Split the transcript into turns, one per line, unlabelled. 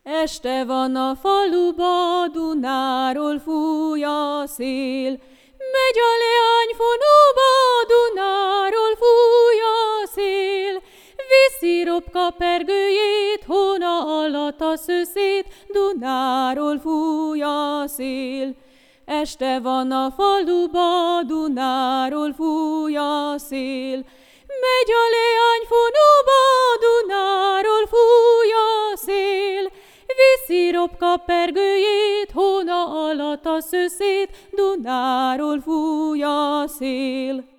Este van a faluba, Dunáról fúj a szél. Megy a leány fonóba, Dunáról fúj a szél. Viszi Robka pergőjét, hóna alatt a szőszét, Dunáról fúj a szél. Este van a faluba, Dunáról fúj a szél. Megy a leány fonóba, Dunáról fúj a szél. Viszi Robka pergőjét, hóna alatt a szőszét, Dunáról fúj a szél.